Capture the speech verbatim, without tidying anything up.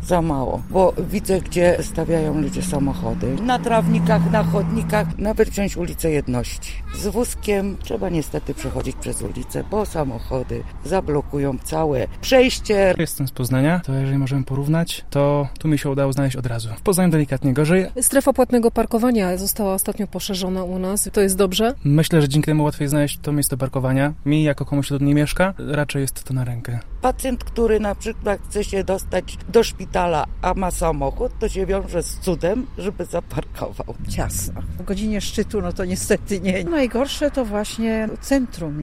za mało, bo widzę, gdzie stawiają ludzie samochody. Na trawnikach, na chodnikach, nawet wziąć ulicę Jedności. Z wózkiem trzeba niestety przechodzić przez ulicę, bo samochody zablokują całe przejście. Jestem z Poznania, to jeżeli możemy porównać, to tu mi się udało znaleźć od razu. W Poznaniu delikatnie gorzej. Strefa płatnego parkowania została ostatnio poszerzona u nas. To jest dobrze? Myślę, że dzięki temu łatwiej znaleźć to miejsce parkowania. Mi, jako komuś, kto tu nie mieszka, raczej jest to na rękę. Pacjent, który na przykład chce się dostać do szpitala, a ma samochód, to się wiąże z cudem, żeby zaparkował. Ciasno. W godzinie szczytu, no to niestety nie. Najgorsze to właśnie centrum.